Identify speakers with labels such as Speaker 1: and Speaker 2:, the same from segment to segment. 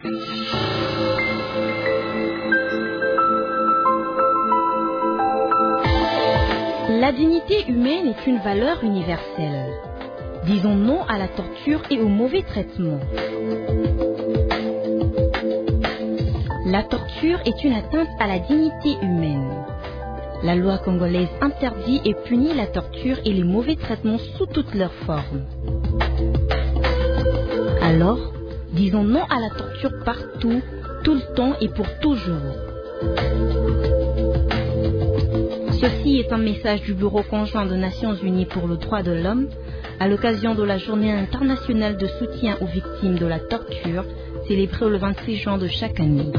Speaker 1: La dignité humaine est une valeur universelle. Disons non à la torture et au mauvais traitement. La torture est une atteinte à la dignité humaine. La loi congolaise interdit et punit la torture et les mauvais traitements sous toutes leurs formes. Alors, disons non à la torture partout, tout le temps et pour toujours. Ceci est un message du Bureau conjoint des Nations Unies pour le droit de l'homme à l'occasion de la Journée internationale de soutien aux victimes de la torture, célébrée le 26 juin de chaque année.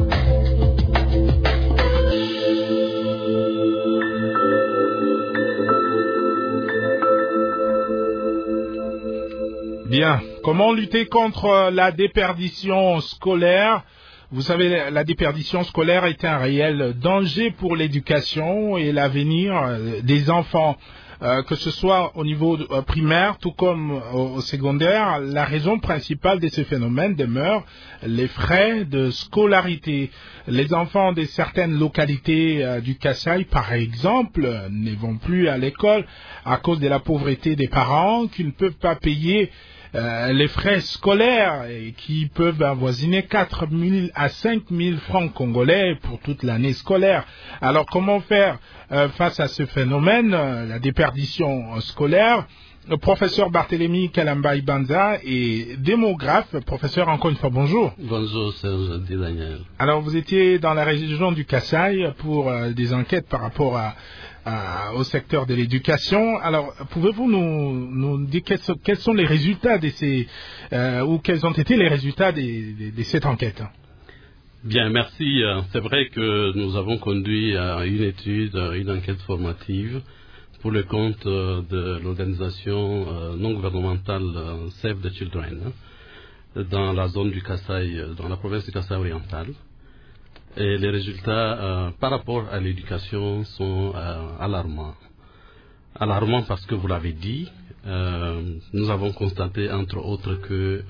Speaker 2: Bien, comment lutter contre la déperdition scolaire ? Vous savez, la déperdition scolaire est un réel danger pour l'éducation et l'avenir des enfants, que ce soit au niveau primaire tout comme au secondaire. La raison principale de ce phénomène demeure les frais de scolarité. Les enfants de certaines localités du Kasaï, par exemple, ne vont plus à l'école à cause de la pauvreté des parents qui ne peuvent pas payer les frais scolaires qui peuvent avoisiner 4 000 à 5 000 francs congolais pour toute l'année scolaire. Alors comment faire face à ce phénomène, la déperdition scolaire? Le professeur Barthélemy Kalambaï Banza est démographe. Professeur, encore une fois, bonjour.
Speaker 3: Bonjour, Serge Daniel.
Speaker 2: Alors vous étiez dans la région du Kasaï pour des enquêtes par rapport au secteur de l'éducation. Alors, pouvez-vous nous dire quels sont les résultats de ces ou quels ont été les résultats de cette enquête?
Speaker 3: Bien, merci. C'est vrai que nous avons conduit une étude, une enquête formative pour le compte de l'organisation non gouvernementale Save the Children dans la zone du Kasaï, dans la province du Kasaï oriental. Et les résultats par rapport à l'éducation sont alarmants. Alarmants parce que vous l'avez dit, nous avons constaté entre autres que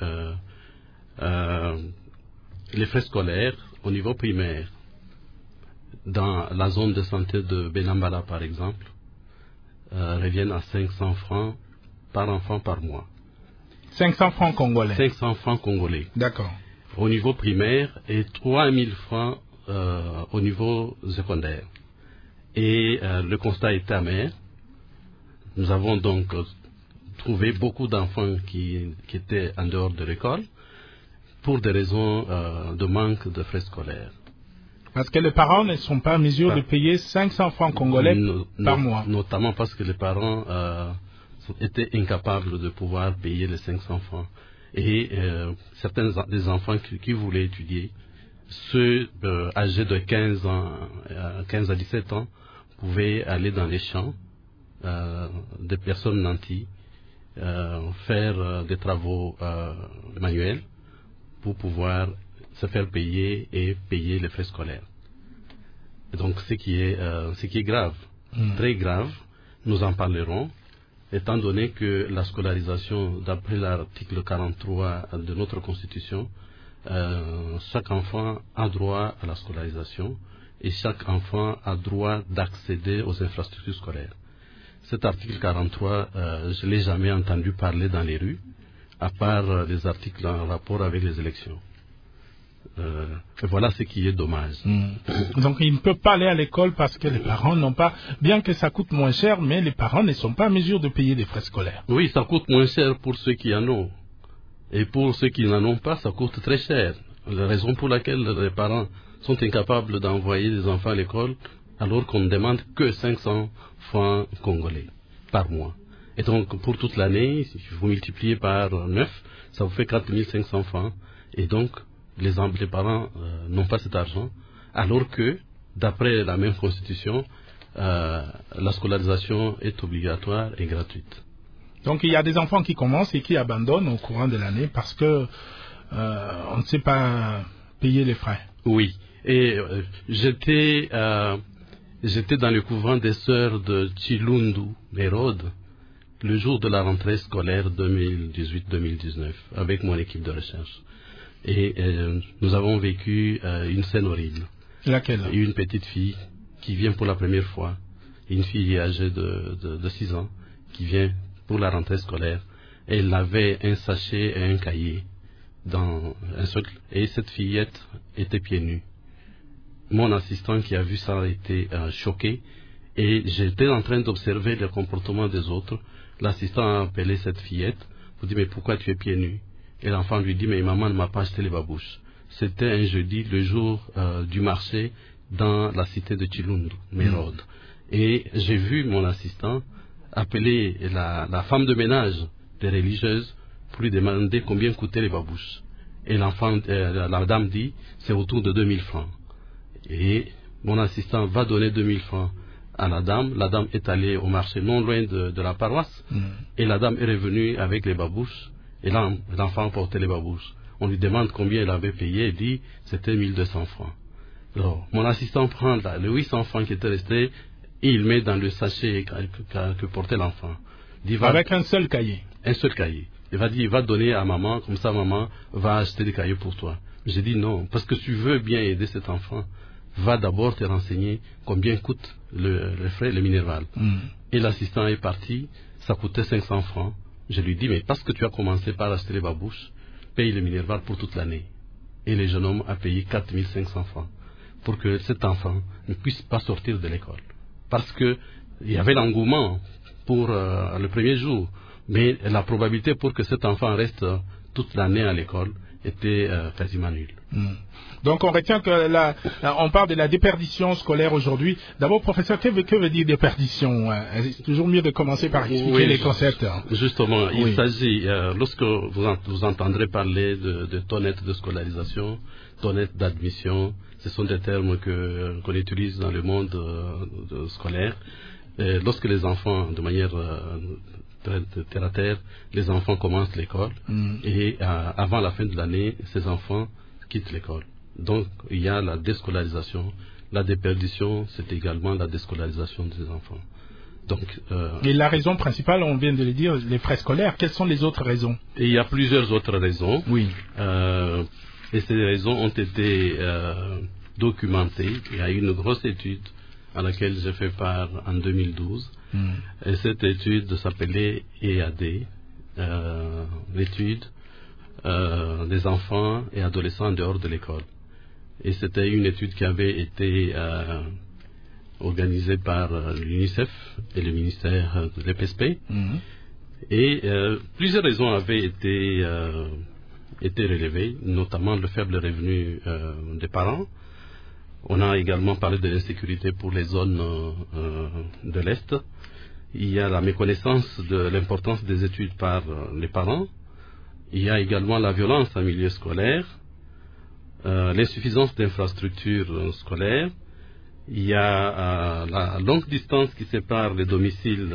Speaker 3: les frais scolaires au niveau primaire, dans la zone de santé de Benambala par exemple, reviennent à 500 francs par enfant par mois.
Speaker 2: 500 francs congolais.
Speaker 3: 500 francs congolais.
Speaker 2: D'accord.
Speaker 3: Au niveau primaire et 3000 francs au niveau secondaire. Et le constat est amer. Nous avons donc trouvé beaucoup d'enfants qui étaient en dehors de l'école pour des raisons de manque de frais scolaires.
Speaker 2: Parce que les parents ne sont pas en mesure de payer 500 francs congolais par mois.
Speaker 3: Notamment parce que les parents étaient incapables de pouvoir payer les 500 francs. Et certains des enfants qui voulaient étudier, ceux âgés de 15 à 17 ans, pouvaient aller dans les champs des personnes nanties, faire des travaux manuels pour pouvoir se faire payer et payer les frais scolaires. Et donc ce qui est grave, très grave, nous en parlerons, étant donné que la scolarisation, d'après l'article 43 de notre Constitution, chaque enfant a droit à la scolarisation et chaque enfant a droit d'accéder aux infrastructures scolaires. Cet article 43, je ne l'ai jamais entendu parler dans les rues, à part les articles en rapport avec les élections. Voilà ce qui est dommage.
Speaker 2: Donc il ne peut pas aller à l'école parce que les parents n'ont pas, bien que ça coûte moins cher, mais les parents ne sont pas en mesure de payer des frais scolaires.
Speaker 3: Oui, ça coûte moins cher pour ceux qui en ont. Et pour ceux qui n'en ont pas, ça coûte très cher. La raison pour laquelle les parents sont incapables d'envoyer des enfants à l'école alors qu'on ne demande que 500 francs congolais par mois. Et donc pour toute l'année, si vous multipliez par 9, ça vous fait 4500 francs. Et donc les parents n'ont pas cet argent, alors que, d'après la même constitution, la scolarisation est obligatoire et gratuite.
Speaker 2: Donc il y a des enfants qui commencent et qui abandonnent au courant de l'année parce que on ne sait pas payer les frais.
Speaker 3: Oui, et j'étais dans le couvent des sœurs de Chilundu, Mérode, le jour de la rentrée scolaire 2018-2019, avec mon équipe de recherche. Et nous avons vécu une scène horrible.
Speaker 2: Laquelle?
Speaker 3: Une petite fille qui vient pour la première fois, une fille âgée de 6 ans, qui vient pour la rentrée scolaire. Elle avait un sachet et un cahier dans un socle, et cette fillette était pieds nus. Mon assistant qui a vu ça a été choqué, et j'étais en train d'observer le comportement des autres. L'assistant a appelé cette fillette pour dire mais pourquoi tu es pieds nus? Et l'enfant lui dit mais maman ne m'a pas acheté les babouches. C'était un jeudi, le jour du marché dans la cité de Chilund, Mérode. Et j'ai vu mon assistant appeler la femme de ménage des religieuses pour lui demander combien coûtaient les babouches. Et la dame dit c'est autour de 2000 francs. Et mon assistant va donner 2000 francs à la dame. La dame est allée au marché non loin de la paroisse, et la dame est revenue avec les babouches, et là l'enfant portait les babouches. On lui demande combien elle avait payé, elle dit c'était 1200 francs. Alors, mon assistant prend les 800 francs qui étaient restés, et il met dans le sachet que portait l'enfant.
Speaker 2: Avec un seul cahier.
Speaker 3: Un seul cahier. Il va donner à maman, comme ça maman va acheter des cahiers pour toi. J'ai dit non, parce que tu veux bien aider cet enfant, va d'abord te renseigner combien coûte le frais, le minéral. Et l'assistant est parti, ça coûtait 500 francs. Je lui dis, mais parce que tu as commencé par acheter les babouches, paye le minéral pour toute l'année. Et le jeune homme a payé 4500 francs pour que cet enfant ne puisse pas sortir de l'école. Parce que il y avait l'engouement pour le premier jour, mais la probabilité pour que cet enfant reste toute l'année à l'école était quasiment nulle.
Speaker 2: Donc on retient que on parle de la déperdition scolaire aujourd'hui. D'abord, professeur, que veut dire déperdition? C'est toujours mieux de commencer par expliquer les concepts.
Speaker 3: Justement, il s'agit, lorsque vous entendrez parler de tonnettes de scolarisation, tonnettes d'admission, ce sont des termes qu'on utilise dans le monde scolaire. Lorsque les enfants, de manière terre à terre, les enfants commencent l'école, et avant la fin de l'année, ces enfants quittent l'école. Donc, il y a la déscolarisation. La déperdition, c'est également la déscolarisation des enfants. Donc,
Speaker 2: et la raison principale, on vient de le dire, les frais scolaires. Quelles sont les autres raisons?
Speaker 3: Et il y a plusieurs autres raisons.
Speaker 2: Oui.
Speaker 3: Et ces raisons ont été documentées. Il y a une grosse étude à laquelle j'ai fait part en 2012. Et cette étude s'appelait EAD, l'étude des enfants et adolescents en dehors de l'école. Et c'était une étude qui avait été organisée par l'UNICEF et le ministère de l'EPSP. Et plusieurs raisons avaient été relevées, notamment le faible revenu des parents. On a également parlé de l'insécurité pour les zones de l'Est. Il y a la méconnaissance de l'importance des études par les parents. Il y a également la violence en milieu scolaire, l'insuffisance d'infrastructures scolaires. Il y a la longue distance qui sépare les domiciles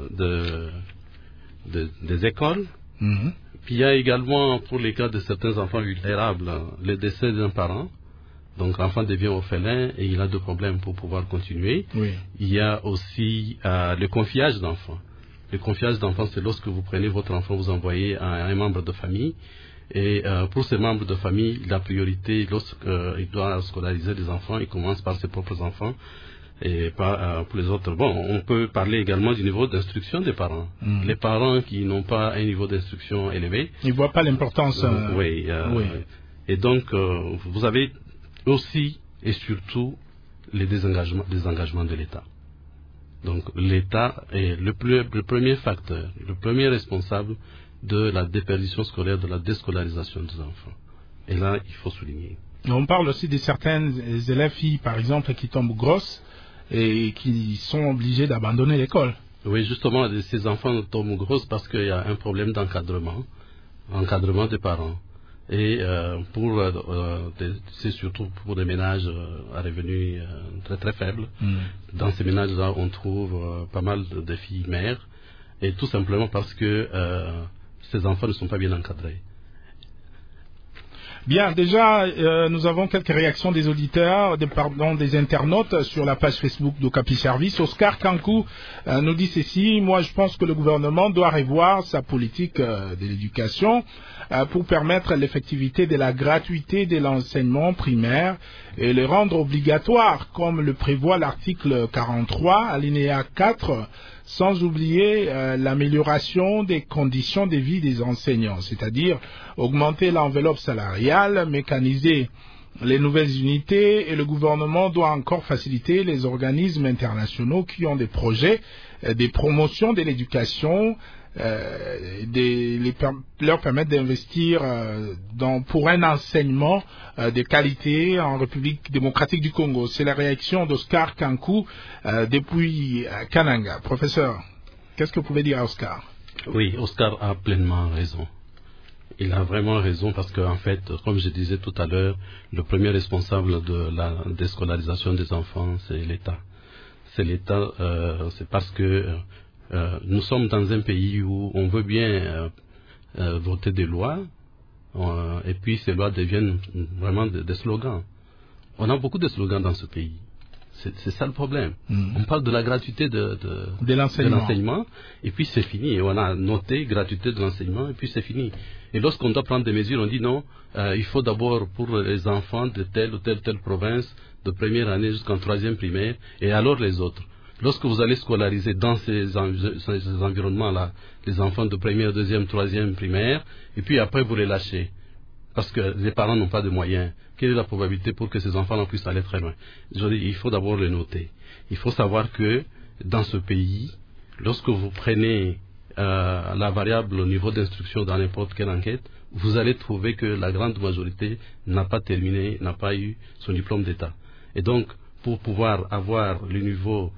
Speaker 3: des écoles. Puis il y a également, pour les cas de certains enfants vulnérables, le décès d'un parent. Donc l'enfant devient orphelin et il a des problèmes pour pouvoir continuer. Il y a aussi le confiage d'enfants. Le confiage d'enfants, c'est lorsque vous prenez votre enfant, vous envoyez à un membre de famille. Et pour ces membres de famille, la priorité, lorsqu'il doit scolariser des enfants, il commence par ses propres enfants et pas pour les autres. Bon, on peut parler également du niveau d'instruction des parents. Les parents qui n'ont pas un niveau d'instruction élevé,
Speaker 2: ils ne voient pas l'importance.
Speaker 3: Oui. Et donc, vous avez aussi et surtout les désengagements de l'État. Donc l'État est le premier facteur, le premier responsable de la déperdition scolaire, de la déscolarisation des enfants. Et là, il faut souligner.
Speaker 2: On parle aussi de certaines élèves filles, par exemple, qui tombent grosses et qui sont obligées d'abandonner l'école.
Speaker 3: Oui, justement, ces enfants tombent grosses parce qu'il y a un problème d'encadrement des parents. Et c'est surtout pour des ménages à revenus très très faibles. Dans ces ménages-là, on trouve pas mal de filles mères, et tout simplement parce que ces enfants ne sont pas bien encadrés.
Speaker 2: Bien, déjà, nous avons quelques réactions des auditeurs, des internautes sur la page Facebook d'Okapi Service. Oscar Kankou nous dit ceci: moi, je pense que le gouvernement doit revoir sa politique de l'éducation pour permettre l'effectivité de la gratuité de l'enseignement primaire et le rendre obligatoire, comme le prévoit l'article 43, alinéa 4, sans oublier l'amélioration des conditions de vie des enseignants, c'est-à-dire augmenter l'enveloppe salariale, mécaniser les nouvelles unités, et le gouvernement doit encore faciliter les organismes internationaux qui ont des projets, des promotions de l'éducation, leur permettre d'investir pour un enseignement de qualité en République démocratique du Congo. C'est la réaction d'Oscar Kankou depuis Kananga. Professeur, qu'est-ce que vous pouvez dire à Oscar?
Speaker 3: Oui, Oscar a pleinement raison. Il a vraiment raison parce qu'en fait, comme je disais tout à l'heure, le premier responsable de la déscolarisation des enfants, c'est l'État. C'est l'État, c'est parce que nous sommes dans un pays où on veut bien voter des lois et puis ces lois deviennent vraiment des slogans. On a beaucoup de slogans dans ce pays. C'est ça le problème. On parle de la gratuité de l'enseignement et puis c'est fini. Et on a noté gratuité de l'enseignement et puis c'est fini. Et lorsqu'on doit prendre des mesures, on dit non, il faut d'abord pour les enfants de telle ou telle province, de première année jusqu'en troisième primaire, et alors les autres. Lorsque vous allez scolariser dans ces environnements-là, les enfants de première, deuxième, troisième primaire, et puis après vous les lâchez, parce que les parents n'ont pas de moyens, quelle est la probabilité pour que ces enfants-là puissent aller très loin? Je dis, il faut d'abord le noter. Il faut savoir que dans ce pays, lorsque vous prenez la variable au niveau d'instruction dans n'importe quelle enquête, vous allez trouver que la grande majorité n'a pas terminé, n'a pas eu son diplôme d'État. Et donc, pour pouvoir avoir le niveau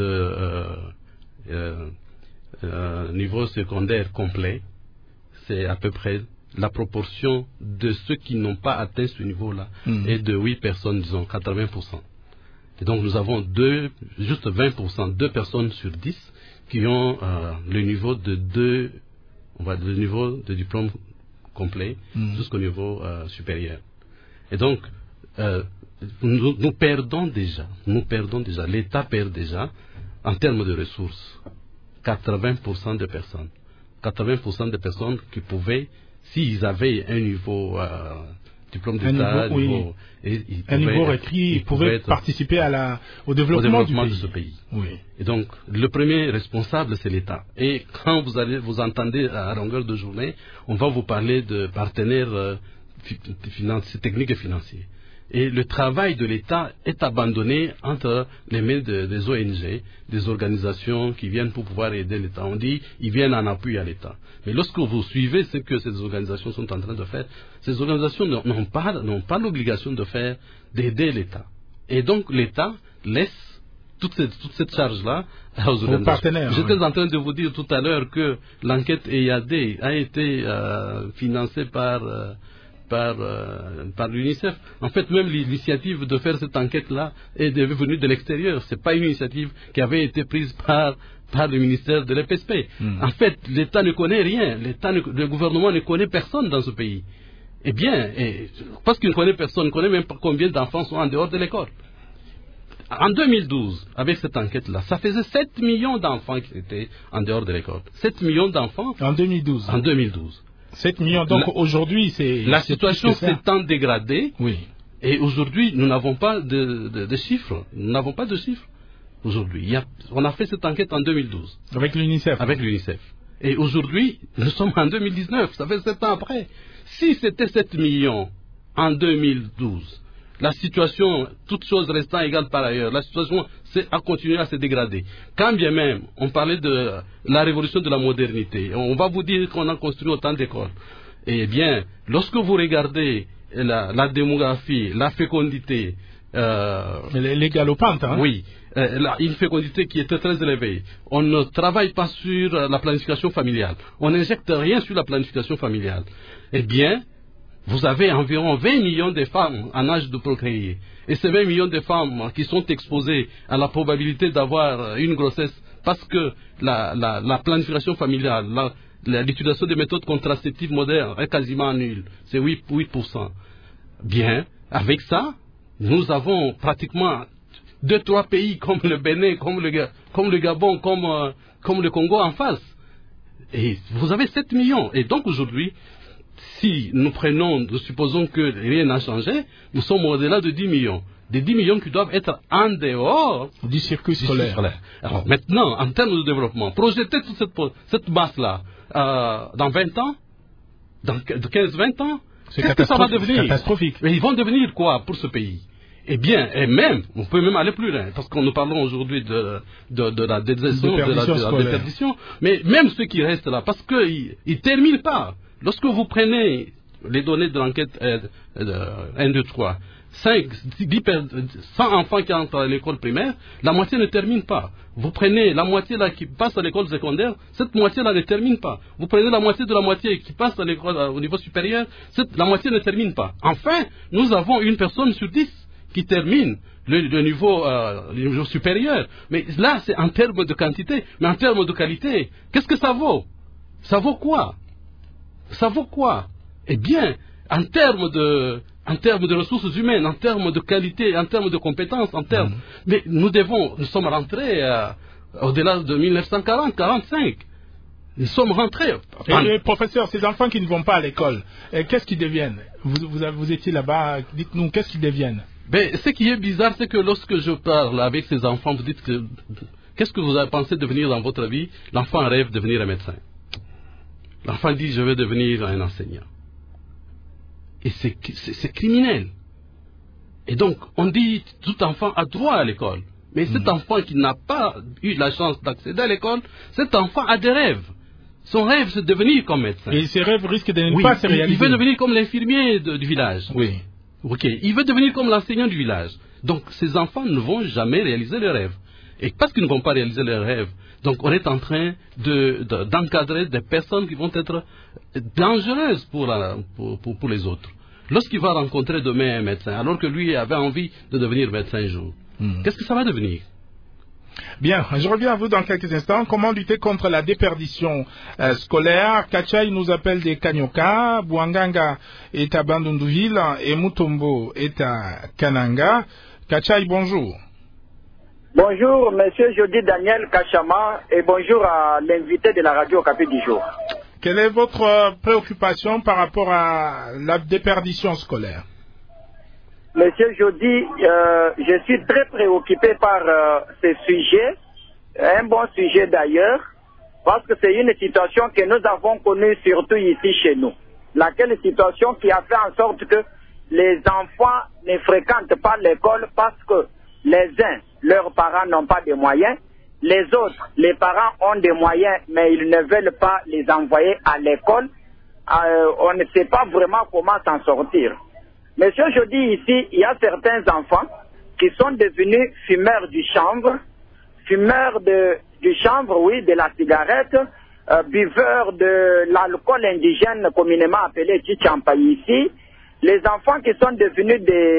Speaker 3: niveau secondaire complet, c'est à peu près la proportion de ceux qui n'ont pas atteint ce niveau-là est de 8 personnes, disons 80%. Et donc nous avons juste 20%, 2 personnes sur 10 qui ont le niveau de diplôme complet jusqu'au niveau supérieur. Et donc nous perdons déjà, l'État perd déjà en termes de ressources 80% de personnes. 80% de personnes qui pouvaient, s'ils avaient un niveau diplôme d'État,
Speaker 2: un niveau requis, ils pouvaient participer au développement
Speaker 3: de ce pays.
Speaker 2: Oui.
Speaker 3: Et donc, le premier responsable, c'est l'État. Et quand vous entendez à longueur de journée, on va vous parler de partenaires techniques et financiers. Et le travail de l'État est abandonné entre les mains des ONG, des organisations qui viennent pour pouvoir aider l'État. On dit ils viennent en appui à l'État. Mais lorsque vous suivez ce que ces organisations sont en train de faire, ces organisations n'ont pas l'obligation d'aider l'État. Et donc l'État laisse toute cette charge-là aux
Speaker 2: partenaires.
Speaker 3: J'étais en train de vous dire tout à l'heure que l'enquête EIAD a été financée par l'UNICEF. En fait, même l'initiative de faire cette enquête-là est venue de l'extérieur. Ce n'est pas une initiative qui avait été prise par le ministère de l'EPSP. En fait, l'État ne connaît rien. Le gouvernement ne connaît personne dans ce pays. Eh bien, parce qu'il ne connaît personne, il ne connaît même pas combien d'enfants sont en dehors de l'école. En 2012, avec cette enquête-là, ça faisait 7 millions d'enfants qui étaient en dehors de l'école. 7 millions d'enfants.
Speaker 2: En 2012.
Speaker 3: En 2012.
Speaker 2: 7 millions. Donc aujourd'hui,
Speaker 3: la situation s'est tant dégradée.
Speaker 2: Oui.
Speaker 3: Et aujourd'hui, nous n'avons pas de chiffres. Nous n'avons pas de chiffres. Aujourd'hui, on a fait cette enquête en 2012.
Speaker 2: Avec l'UNICEF.
Speaker 3: Avec l'UNICEF. Et aujourd'hui, nous sommes en 2019. Ça fait 7 ans après. Si c'était 7 millions en 2012, la situation, toutes choses restant égales par ailleurs, la situation a continué à se dégrader. Quand bien même, on parlait de la révolution de la modernité, on va vous dire qu'on a construit autant d'écoles. Eh bien, lorsque vous regardez la démographie, la fécondité...
Speaker 2: les galopantes, hein?
Speaker 3: Oui, une fécondité qui était très élevée. On ne travaille pas sur la planification familiale. On n'injecte rien sur la planification familiale. Eh bien... vous avez environ 20 millions de femmes en âge de procréer. Et ces 20 millions de femmes qui sont exposées à la probabilité d'avoir une grossesse parce que la planification familiale, l'utilisation des méthodes contraceptives modernes est quasiment nulle. C'est 8%. Bien, avec ça, nous avons pratiquement 2-3 pays comme le Bénin, comme le Gabon, comme le Congo en face. Et vous avez 7 millions. Et donc aujourd'hui, si nous supposons que rien n'a changé, nous sommes au-delà de 10 millions. Des 10 millions qui doivent être en dehors
Speaker 2: du circuit scolaire.
Speaker 3: Alors maintenant, en termes de développement, projeter toute cette masse-là dans 20 ans, dans 15-20 ans, qu'est-ce que ça va devenir?
Speaker 2: C'est catastrophique.
Speaker 3: Mais ils vont devenir quoi pour ce pays? Eh bien, et même, on peut même aller plus loin, parce que nous parlons aujourd'hui de la déperdition, mais même ceux qui restent là, parce qu'ils ne terminent pas. Lorsque vous prenez les données de l'enquête 1, 2, 3, 100 enfants qui entrent à l'école primaire, la moitié ne termine pas. Vous prenez la moitié là qui passe à l'école secondaire, cette moitié-là ne termine pas. Vous prenez la moitié de la moitié qui passe à l'école au niveau supérieur, la moitié ne termine pas. Enfin, nous avons une personne sur 10 qui termine le niveau supérieur. Mais là, c'est en termes de quantité, mais en termes de qualité, qu'est-ce que ça vaut? Ça vaut quoi? Ça vaut quoi? Eh bien, en termes de ressources humaines, en termes de qualité, en termes de compétences, mais nous sommes rentrés au-delà de 1940-45. Nous sommes rentrés.
Speaker 2: Et professeur, ces enfants qui ne vont pas à l'école, qu'est-ce qu'ils deviennent? Vous étiez là-bas, dites-nous, qu'est-ce qu'ils deviennent?
Speaker 3: Ben, ce qui est bizarre, c'est que lorsque je parle avec ces enfants, vous dites qu'est-ce que vous avez pensé devenir dans votre vie? L'enfant rêve de devenir un médecin. L'enfant dit, je veux devenir un enseignant. Et c'est criminel. Et donc, on dit, tout enfant a droit à l'école. Mais cet enfant qui n'a pas eu la chance d'accéder à l'école, cet enfant a des rêves. Son rêve, c'est de devenir comme médecin.
Speaker 2: Et ces rêves risquent de ne pas se réaliser.
Speaker 3: Il veut devenir comme l'infirmier du village.
Speaker 2: Oui.
Speaker 3: Ok. Il veut devenir comme l'enseignant du village. Donc, ces enfants ne vont jamais réaliser leurs rêves. Et parce qu'ils ne vont pas réaliser leurs rêves, donc on est en train d'encadrer des personnes qui vont être dangereuses pour les autres. Lorsqu'il va rencontrer demain un médecin, alors que lui avait envie de devenir médecin un jour, qu'est-ce que ça va devenir?
Speaker 2: Bien, je reviens à vous dans quelques instants. Comment lutter contre la déperdition scolaire? Kachai nous appelle des Kanyoka, Bouanganga est à Bandundouville et Mutombo est à Kananga. Kachai, bonjour.
Speaker 4: Bonjour, monsieur Jody Daniel Kachama, et bonjour à l'invité de la radio Okapi du jour.
Speaker 2: Quelle est votre préoccupation par rapport à la déperdition scolaire?
Speaker 4: Monsieur Jody, je suis très préoccupé par ce sujet, un bon sujet d'ailleurs, parce que c'est une situation que nous avons connue surtout ici chez nous. Laquelle situation qui a fait en sorte que les enfants ne fréquentent pas l'école parce que les uns, leurs parents n'ont pas de moyens, les autres, les parents ont des moyens, mais ils ne veulent pas les envoyer à l'école. On ne sait pas vraiment comment s'en sortir. Monsieur, je dis ici, il y a certains enfants qui sont devenus fumeurs du chanvre, de la cigarette, buveurs de l'alcool indigène communément appelé Tchichampa ici. Les enfants qui sont devenus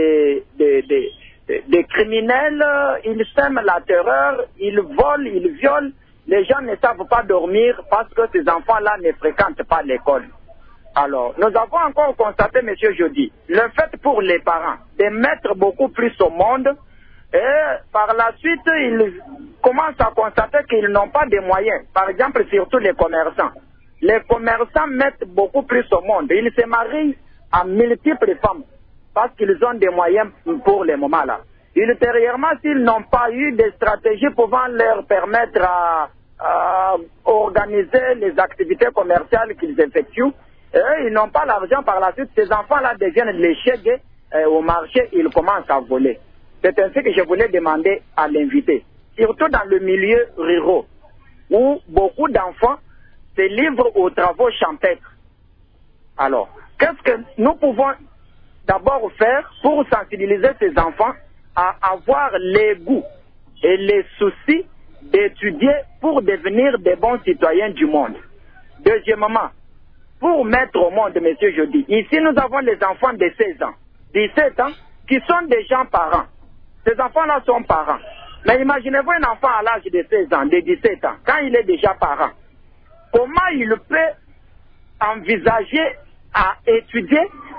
Speaker 4: des criminels, ils sèment la terreur, ils volent, ils violent. Les gens ne savent pas dormir parce que ces enfants-là ne fréquentent pas l'école. Alors, nous avons encore constaté, monsieur Jody, le fait pour les parents de mettre beaucoup plus au monde, et par la suite, ils commencent à constater qu'ils n'ont pas de moyens. Par exemple, surtout les commerçants. Les commerçants mettent beaucoup plus au monde. Ils se marient à multiples femmes parce qu'ils ont des moyens pour le moment là. Ultérieurement, s'ils n'ont pas eu des stratégies pouvant leur permettre à organiser les activités commerciales qu'ils effectuent, ils n'ont pas l'argent par la suite. Ces enfants-là deviennent les chégues au marché, ils commencent à voler. C'est ainsi que je voulais demander à l'invité, surtout dans le milieu rural, où beaucoup d'enfants se livrent aux travaux champêtres. Alors, qu'est-ce que nous pouvons d'abord faire pour sensibiliser ces enfants à avoir les goûts et les soucis d'étudier pour devenir des bons citoyens du monde? Deuxièmement, pour mettre au monde, monsieur Jody, ici nous avons les enfants de 16 ans, 17 ans, qui sont déjà parents. Ces enfants-là sont parents. Mais imaginez-vous un enfant à l'âge de 16 ans, de 17 ans, quand il est déjà parent, comment il peut envisager à étudier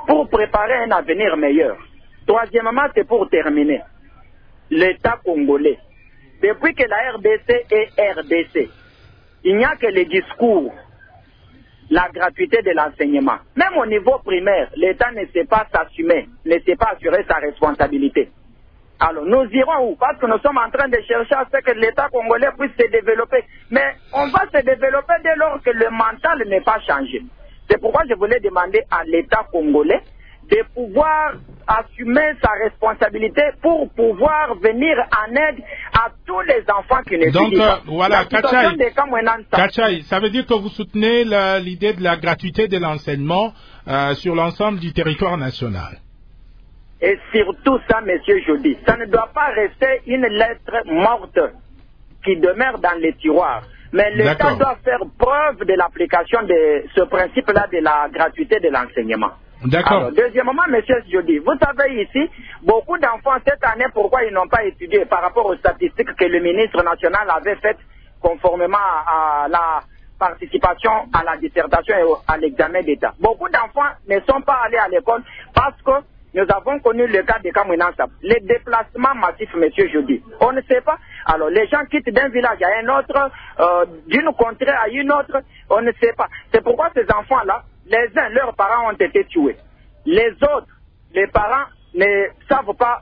Speaker 4: pour préparer un avenir meilleur. Troisièmement, c'est pour terminer. L'État congolais, depuis que la RDC est RDC, il n'y a que les discours, la gratuité de l'enseignement. Même au niveau primaire, l'État ne sait pas s'assumer, ne sait pas assurer sa responsabilité. Alors, nous irons où? Parce que nous sommes en train de chercher à ce que l'État congolais puisse se développer. Mais on va se développer dès lors que le mental n'est pas changé. C'est pourquoi je voulais demander à l'État congolais de pouvoir assumer sa responsabilité pour pouvoir venir en aide à tous les enfants qui ne
Speaker 2: Donc,
Speaker 4: pas.
Speaker 2: voilà, Kachai, ça veut dire que vous soutenez l'idée de la gratuité de l'enseignement sur l'ensemble du territoire national.
Speaker 4: Et surtout ça, monsieur Jody, ça ne doit pas rester une lettre morte qui demeure dans les tiroirs. Mais l'État doit faire preuve de l'application de ce principe-là de la gratuité de l'enseignement.
Speaker 2: D'accord.
Speaker 4: Alors, deuxièmement, monsieur Jody, vous savez ici, beaucoup d'enfants cette année, pourquoi ils n'ont pas étudié par rapport aux statistiques que le ministre national avait faites conformément à la participation à la dissertation et à l'examen d'État. Beaucoup d'enfants ne sont pas allés à l'école parce que nous avons connu le cas de Kamouinansap. Les déplacements massifs, monsieur Jody, on ne sait pas. Alors, les gens quittent d'un village à un autre, d'une contrée à une autre, on ne sait pas. C'est pourquoi ces enfants-là, les uns, leurs parents ont été tués. Les autres, les parents ne savent pas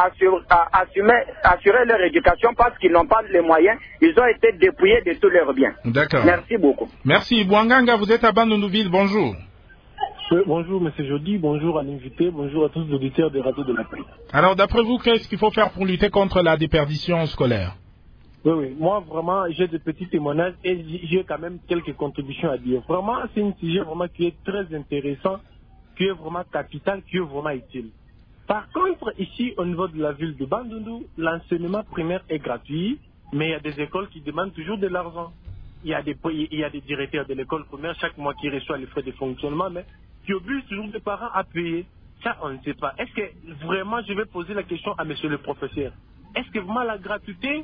Speaker 4: assurer leur éducation parce qu'ils n'ont pas les moyens. Ils ont été dépouillés de tous leurs biens.
Speaker 2: D'accord.
Speaker 4: Merci beaucoup.
Speaker 2: Merci. Bouanganga, vous êtes à Bandundu-Ville. Bonjour.
Speaker 5: Bonjour, M. Jody. Bonjour à l'invité. Bonjour à tous les auditeurs des radios de la paix.
Speaker 2: Alors, d'après vous, qu'est-ce qu'il faut faire pour lutter contre la déperdition scolaire?
Speaker 5: Oui. Moi, vraiment, j'ai des petits témoignages et j'ai quand même quelques contributions à dire. Vraiment, c'est un sujet vraiment qui est très intéressant, qui est vraiment capital, qui est vraiment utile. Par contre, ici, au niveau de la ville de Bandundu, l'enseignement primaire est gratuit, mais il y a des écoles qui demandent toujours de l'argent. Il y a des directeurs de l'école primaire chaque mois qui reçoivent les frais de fonctionnement, mais qui obligent toujours les parents à payer. Ça, on ne sait pas. Est-ce que vraiment, je vais poser la question à monsieur le professeur, est-ce que vraiment la gratuité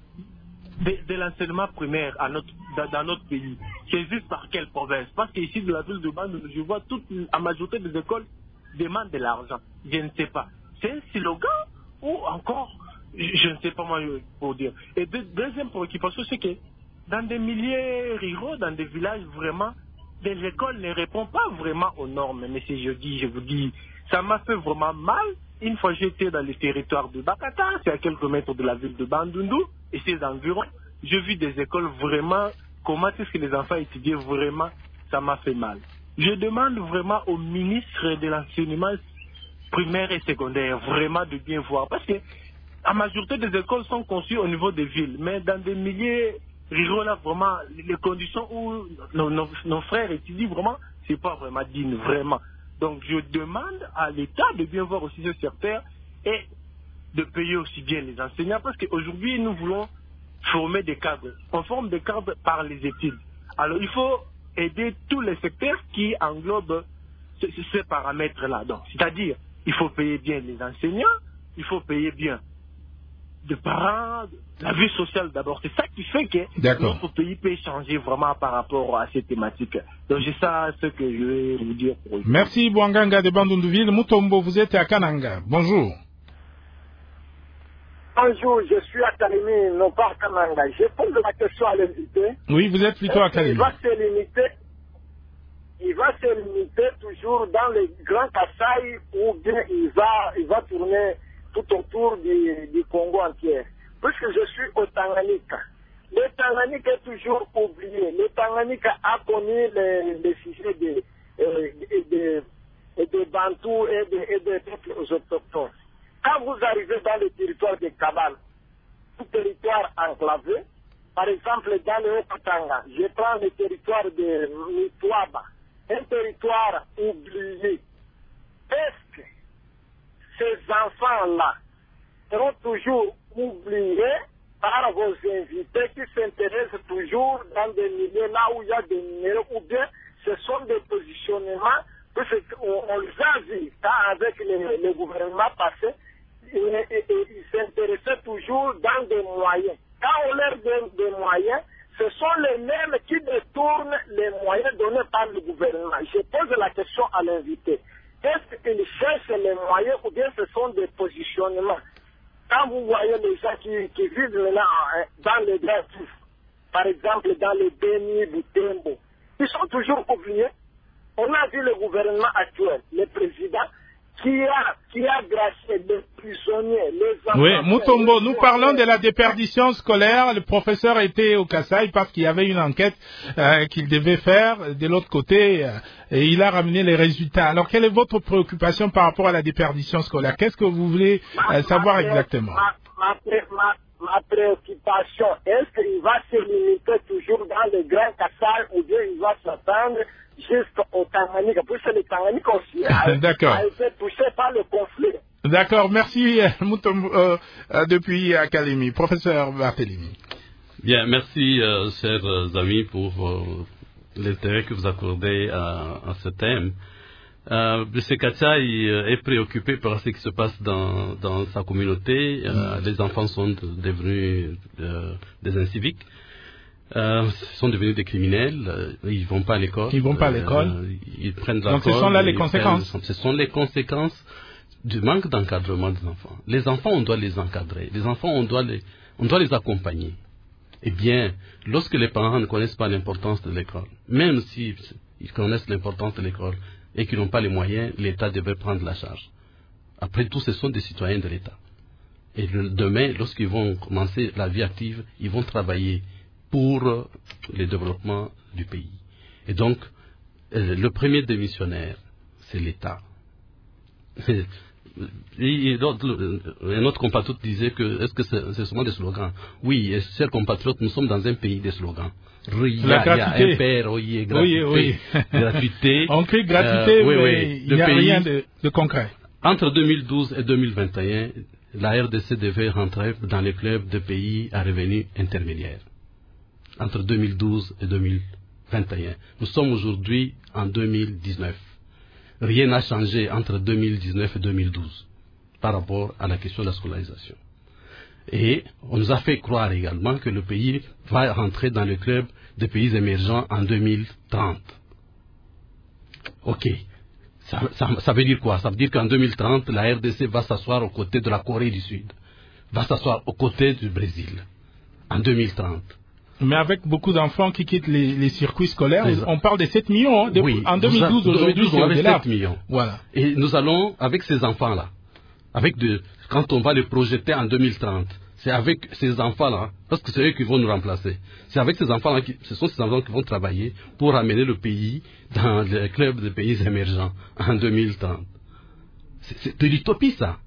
Speaker 5: de l'enseignement primaire dans notre pays, c'est juste par quelle province? Parce qu'ici, de la ville de Bandundu, je vois la majorité des écoles demandent de l'argent. Je ne sais pas. C'est un slogan ou encore, je ne sais pas moi pour dire. Et deuxième préoccupation, c'est que dans des milieux ruraux, dans des villages, vraiment, des écoles ne répondent pas vraiment aux normes. Mais si je vous dis, ça m'a fait vraiment mal. Une fois j'étais dans le territoire de Bakata, c'est à quelques mètres de la ville de Bandundu, et ses environs, j'ai vu des écoles vraiment, comment est-ce que les enfants étudiaient vraiment, ça m'a fait mal. Je demande vraiment au ministre de l'enseignement primaire et secondaire, vraiment de bien voir, parce que la majorité des écoles sont conçues au niveau des villes, mais dans des milieux ruraux, là, vraiment, les conditions où nos frères étudient, vraiment, c'est pas vraiment digne, vraiment. Donc, je demande à l'État de bien voir aussi ce secteur et de payer aussi bien les enseignants, parce qu'aujourd'hui, nous voulons former des cadres. On forme des cadres par les études. Alors, il faut aider tous les secteurs qui englobent ces paramètres-là. Donc, c'est-à-dire, il faut payer bien les enseignants, il faut payer bien les parents, la vie sociale d'abord. C'est ça qui fait que notre pays peut changer vraiment par rapport à ces thématiques. Donc, c'est ça ce que je vais vous dire pour vous.
Speaker 2: Merci, Bouanganga de Bandundu-Ville. Mutombo, vous êtes à Kananga. Bonjour.
Speaker 6: Bonjour, je suis à Kalimi, non pas à Kananga. Je pose la question à l'invité.
Speaker 2: Oui, vous êtes plutôt à Kalimi.
Speaker 6: Il va se limiter toujours dans les grands Kasaï ou bien il va tourner tout autour du Congo entier. Puisque je suis au Tanganyika. Le Tanganyika est toujours oublié. Le Tanganyika a connu les sujets de Bantous et de peuples autochtones. Quand vous arrivez dans le territoire de Kabal, tout territoire enclavé, par exemple dans le Haut-Katanga, je prends le territoire de Mitouaba, un territoire oublié. Est-ce que ces enfants-là seront toujours oubliés par vos invités qui s'intéressent toujours dans des milieux là où il y a des minéraux, ou bien ce sont des positionnements, parce qu'on les a vus avec le gouvernement passé, ils s'intéressaient toujours dans des moyens. Quand on leur donne des moyens, ce sont les mêmes qui détournent les moyens donnés par le gouvernement. Je pose la question à l'invité. est-ce qu'ils cherchent les moyens ou bien ce sont des positionnements? Quand vous voyez les gens qui vivent maintenant dans les grands titres, par exemple dans les Béni, Boutembo, ils sont toujours oubliés. On a vu le gouvernement actuel, le président, qui a gracié les prisonniers, les enfants.
Speaker 2: Oui, Mutombo, nous parlons de la déperdition scolaire. Le professeur était au Kasaï parce qu'il y avait une enquête qu'il devait faire de l'autre côté et il a ramené les résultats. Alors, quelle est votre préoccupation par rapport à la déperdition scolaire? Qu'est-ce que vous voulez savoir exactement?
Speaker 6: Ma préoccupation, est-ce qu'il va se limiter toujours dans le Grand Kasaï ou bien il va s'attendre juste au Tanganyika? Parce que le Tanganyika aussi a été touché par le conflit.
Speaker 2: D'accord, merci Mutombo depuis Académie. Professeur Barthélémy.
Speaker 3: Bien, merci chers amis pour l'intérêt que vous accordez à ce thème. M. Katsai est préoccupé par ce qui se passe dans sa communauté. Les enfants sont devenus des inciviques. Sont devenus des criminels, ils vont pas à l'école.
Speaker 2: Ils vont pas à l'école.
Speaker 3: Ils prennent de la
Speaker 2: Donc ce sont là les conséquences.
Speaker 3: Ce sont les conséquences du manque d'encadrement des enfants. Les enfants, on doit les encadrer. Les enfants, on doit les accompagner. Eh bien, lorsque les parents ne connaissent pas l'importance de l'école, même s'ils connaissent l'importance de l'école et qu'ils n'ont pas les moyens, l'État devrait prendre la charge. Après tout, ce sont des citoyens de l'État. Et demain, lorsqu'ils vont commencer la vie active, ils vont travailler pour le développement du pays. Et donc, le premier démissionnaire, c'est l'État. Un autre compatriote disait que, est-ce que c'est seulement des slogans? Oui, et chers compatriotes, nous sommes dans un pays des slogans.
Speaker 2: La gratuité.
Speaker 3: Gratuité.
Speaker 2: On crie gratuité, mais il n'y a rien de concret.
Speaker 3: Entre 2012 et 2021, la RDC devait rentrer dans les clubs de pays à revenus intermédiaires. Entre 2012 et 2021. Nous sommes aujourd'hui en 2019. Rien n'a changé entre 2019 et 2012 par rapport à la question de la scolarisation. Et on nous a fait croire également que le pays va rentrer dans le club des pays émergents en 2030. Ok. Ça veut dire quoi? Ça veut dire qu'en 2030, la RDC va s'asseoir aux côtés de la Corée du Sud, va s'asseoir aux côtés du Brésil, en 2030.
Speaker 2: Mais avec beaucoup d'enfants qui quittent les circuits scolaires, on parle de 7 millions.
Speaker 3: Oui,
Speaker 2: en 2012, aujourd'hui,
Speaker 3: on avait 7 millions.
Speaker 2: Voilà.
Speaker 3: Et nous allons, avec ces enfants-là, quand on va les projeter en 2030, c'est avec ces enfants-là, parce que c'est eux qui vont nous remplacer. C'est avec ces enfants-là, ce sont ces enfants qui vont travailler pour amener le pays dans le club des pays émergents en 2030. C'est de l'utopie, ça.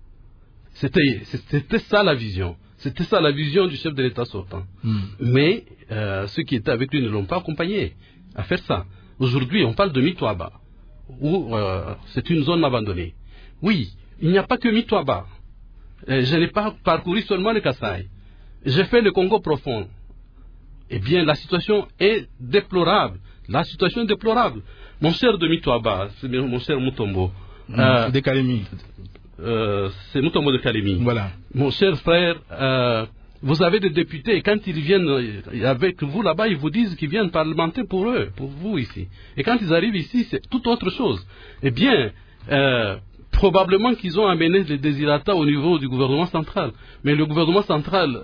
Speaker 3: C'était ça la vision. C'était ça la vision du chef de l'État sortant. Mais ceux qui étaient avec lui ne l'ont pas accompagné à faire ça. Aujourd'hui, on parle de Mitwaba, où c'est une zone abandonnée. Oui, il n'y a pas que Mitwaba. Je n'ai pas parcouru seulement le Kasaï. J'ai fait le Congo profond. Eh bien, la situation est déplorable. La situation est déplorable. Mon cher de Mitwaba, c'est mon cher Mutombo.
Speaker 2: De Kalemi.
Speaker 3: C'est Mutombo de Kalemi.
Speaker 2: Voilà.
Speaker 3: Mon cher frère, vous avez des députés, et quand ils viennent avec vous là-bas, ils vous disent qu'ils viennent parlementer pour eux, pour vous ici. Et quand ils arrivent ici, c'est tout autre chose. Eh bien, probablement qu'ils ont amené les désirata au niveau du gouvernement central. Mais le gouvernement central,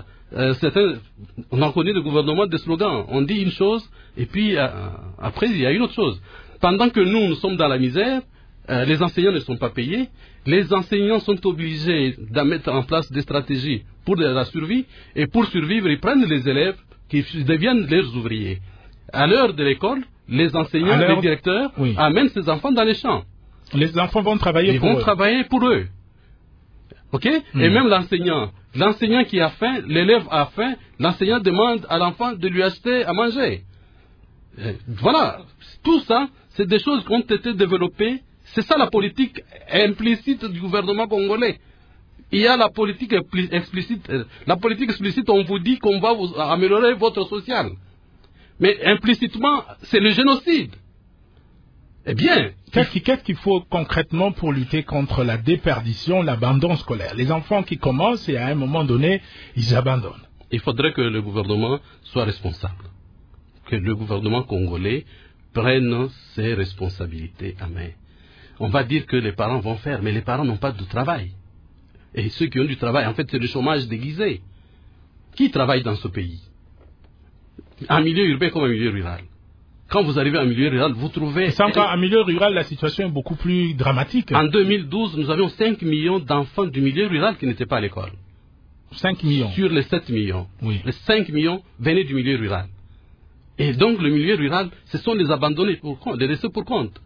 Speaker 3: on en connaît le gouvernement des slogans. On dit une chose, et puis après, il y a une autre chose. Pendant que nous sommes dans la misère, les enseignants ne sont pas payés. Les enseignants sont obligés de mettre en place des stratégies pour la survie. Et pour survivre, ils prennent les élèves qui deviennent leurs ouvriers. À l'heure de l'école, les enseignants, les directeurs amènent ces enfants dans les champs. Les enfants vont travailler pour eux. Ils vont travailler pour eux. Ok? Et même l'enseignant qui a faim, l'élève a faim, l'enseignant demande à l'enfant de lui acheter à manger. Voilà. Tout ça, c'est des choses qui ont été développées. C'est ça la politique implicite du gouvernement congolais. Il y a la politique explicite. La politique explicite, on vous dit qu'on va vous améliorer votre social. Mais implicitement, c'est le génocide. Eh bien, qu'est-ce qu'il faut concrètement pour lutter contre la déperdition, l'abandon scolaire? Les enfants qui commencent et à un moment donné, ils abandonnent. Il faudrait que le gouvernement soit responsable. Que le gouvernement congolais prenne ses responsabilités à main. on va dire que les parents vont faire, mais les parents n'ont pas de travail. Et ceux qui ont du travail, en fait, c'est le chômage déguisé. Qui travaille dans ce pays? En milieu urbain comme en milieu rural. Quand vous arrivez en milieu rural, vous trouvez...
Speaker 2: En milieu rural, la situation est beaucoup plus dramatique.
Speaker 3: En 2012, nous avions 5 millions d'enfants du milieu rural qui n'étaient pas à l'école.
Speaker 2: 5 millions.
Speaker 3: Sur les 7 millions.
Speaker 2: Oui.
Speaker 3: Les 5 millions venaient du milieu rural. Et donc, le milieu rural, ce sont les abandonnés pour compte, les laissés pour compte.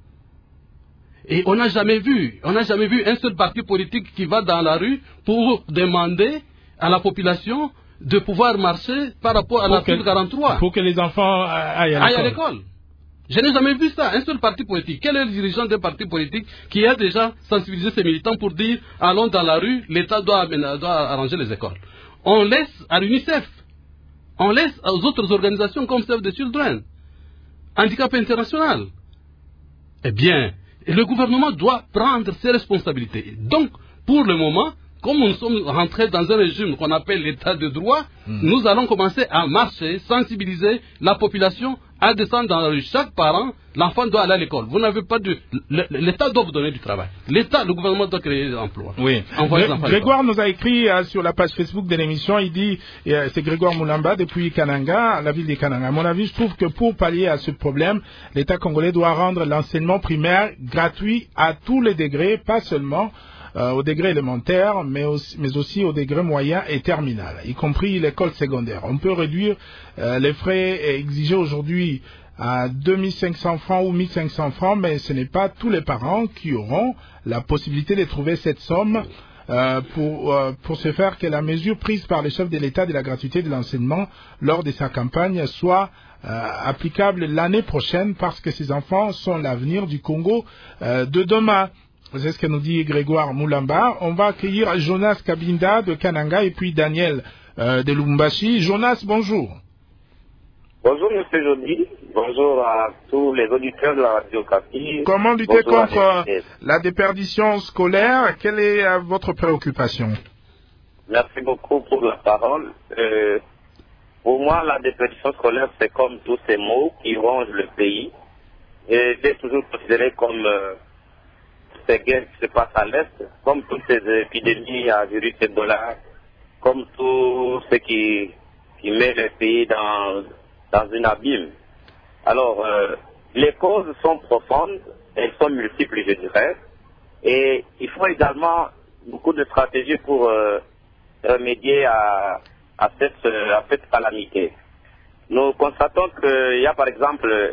Speaker 3: Et on n'a jamais vu un seul parti politique qui va dans la rue pour demander à la population de pouvoir marcher par rapport à l'article 43.
Speaker 2: Pour que les enfants aillent à l'école.
Speaker 3: Je n'ai jamais vu ça, un seul parti politique. Quel est le dirigeant d'un parti politique qui a déjà sensibilisé ses militants pour dire allons dans la rue, l'État doit arranger les écoles. On laisse à l'UNICEF, on laisse aux autres organisations comme Save the Children, Handicap International. Eh bien, le gouvernement doit prendre ses responsabilités. Donc, pour le moment, comme nous sommes rentrés dans un régime qu'on appelle l'état de droit, nous allons commencer à marcher, sensibiliser la population à descendre dans la rue. Chaque parent, l'enfant doit aller à l'école. Vous n'avez pas de... L'État doit vous donner du travail. Le gouvernement doit créer des emplois.
Speaker 2: Oui. Grégoire nous a écrit sur la page Facebook de l'émission, il dit, c'est Grégoire Moulamba depuis Kananga, la ville de Kananga. À mon avis, je trouve que pour pallier à ce problème, l'État congolais doit rendre l'enseignement primaire gratuit à tous les degrés, pas seulement au degré élémentaire, mais aussi au degré moyen et terminal, y compris l'école secondaire. On peut réduire les frais exigés aujourd'hui à 2500 francs ou 1500 francs, mais ce n'est pas tous les parents qui auront la possibilité de trouver cette somme pour se faire que la mesure prise par le chef de l'État de la gratuité de l'enseignement lors de sa campagne soit applicable l'année prochaine, parce que ces enfants sont l'avenir du Congo de demain. C'est ce que nous dit Grégoire Moulamba. On va accueillir Jonas Kabinda de Kananga et puis Daniel de Lubumbashi. Jonas, bonjour.
Speaker 7: Bonjour, M. Jody. Bonjour à tous les auditeurs de la Radio Okapi.
Speaker 2: Comment lutter contre la déperdition scolaire? Quelle est votre préoccupation?
Speaker 7: Merci beaucoup pour la parole. Pour moi, la déperdition scolaire, c'est comme tous ces maux qui rongent le pays. Et j'ai toujours considéré comme... ces guerres qui se passent à l'Est, comme toutes ces épidémies à virus Ebola, comme tout ce qui met le pays dans une abîme. Alors, les causes sont profondes, elles sont multiples, je dirais, et il faut également beaucoup de stratégies pour remédier à cette calamité. Nous constatons qu'il y a par exemple...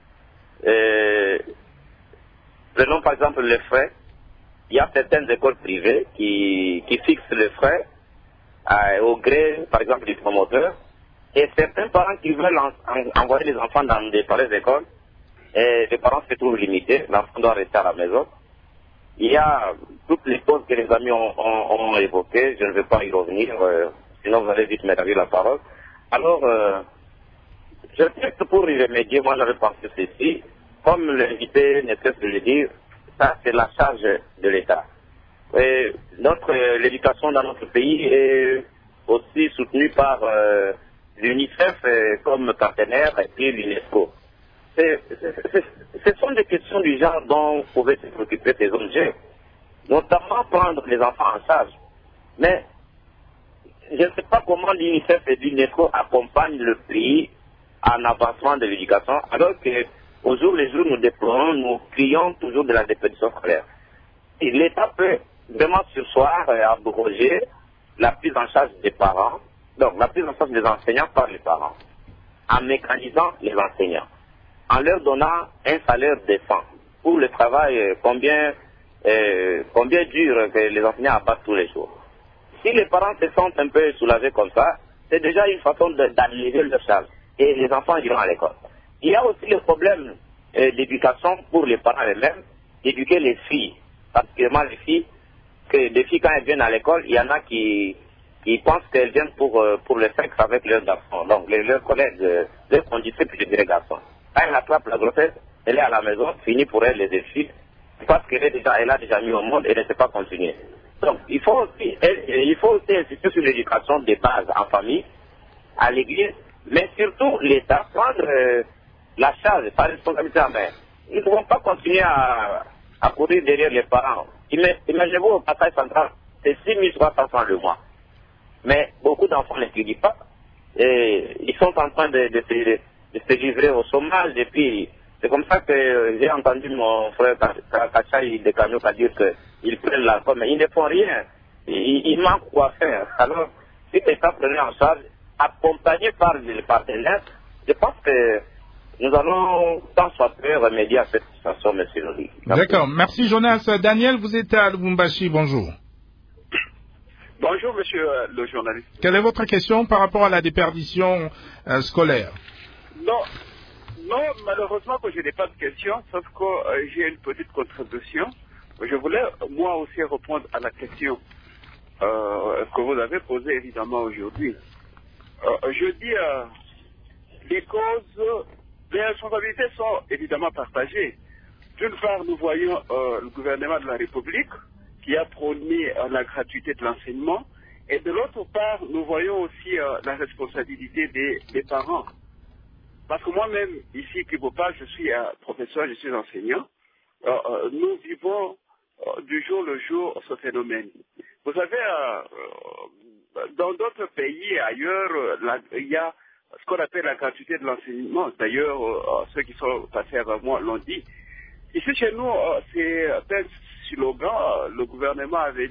Speaker 7: Prenons par exemple les frais. Il y a certaines écoles privées qui fixent les frais au gré, par exemple, du promoteur. Et certains parents qui veulent envoyer les enfants dans des pareilles écoles, et les parents se trouvent limités, l'enfant doit rester à la maison. Il y a toutes les causes que les amis ont évoquées, je ne vais pas y revenir, sinon vous allez vite m'établir la parole. Alors, je pense que pour y remédier, moi j'avais pensé ceci. Comme l'invité ne cesse de le dire, ça c'est la charge de l'État. L'éducation dans notre pays est aussi soutenue par l'UNICEF comme partenaire et puis l'UNESCO. Ce sont des questions du genre dont pouvaient se préoccuper ces ONG, notamment prendre les enfants en charge. Mais je ne sais pas comment l'UNICEF et l'UNESCO accompagnent le pays en avancement de l'éducation, alors que au jour le jour, nous déplorons, nous crions toujours de la déperdition scolaire. Et l'État peut vraiment sursoir et abroger la prise en charge des parents, donc la prise en charge des enseignants par les parents, en mécanisant les enseignants, en leur donnant un salaire décent pour le travail, combien dur que les enseignants abattent tous les jours. Si les parents se sentent un peu soulagés comme ça, c'est déjà une façon d'alléger leur charge et les enfants iront à l'école. Il y a aussi le problème d'éducation pour les parents eux-mêmes, d'éduquer les filles, particulièrement les filles, quand elles viennent à l'école, il y en a qui pensent qu'elles viennent pour le sexe avec leurs garçons, donc leurs collègues, leurs condisciples, je dirais garçons. Quand elle attrape la grossesse, elle est à la maison, fini pour elle les défis, parce qu'elle a déjà mis au monde et elle ne sait pas continuer. Donc il faut aussi insister sur l'éducation des bases en famille, à l'église, mais surtout l'État prendre la charge, par responsabilité en main. Nous ne pouvons pas continuer à à courir derrière les parents. Imaginez-vous au passage central, c'est 6 300 francs le mois. Mais beaucoup d'enfants n'étudient pas. Et ils sont en train de se livrer au chômage. Et puis, c'est comme ça que j'ai entendu mon frère Kachaï de Kanyuka dire qu'ils prennent l'argent, mais ils ne font rien. Ils manquent quoi faire. Alors, si l'État prenait en charge, accompagné par les partenaires, je pense que nous allons, tant soit peu, remédier à cette situation, monsieur Lodi.
Speaker 2: D'accord. Merci, Jonas. Daniel, vous êtes à Lubumbashi. Bonjour.
Speaker 8: Bonjour, monsieur le journaliste.
Speaker 2: Quelle est votre question par rapport à la déperdition scolaire?
Speaker 8: Non, malheureusement que je n'ai pas de question, sauf que j'ai une petite contribution. Je voulais, moi aussi, répondre à la question que vous avez posée, évidemment, aujourd'hui. Je dis, les causes, les responsabilités sont évidemment partagées. D'une part, nous voyons le gouvernement de la République qui a prôné la gratuité de l'enseignement, et de l'autre part, nous voyons aussi la responsabilité des parents. Parce que moi-même, ici, Kibopa, je suis professeur, je suis enseignant. Nous vivons du jour le jour ce phénomène. Vous savez, dans d'autres pays ailleurs, il y a ce qu'on appelle la gratuité de l'enseignement. D'ailleurs, ceux qui sont passés avant moi l'ont dit. Ici, chez nous, c'est un slogan. Le gouvernement avait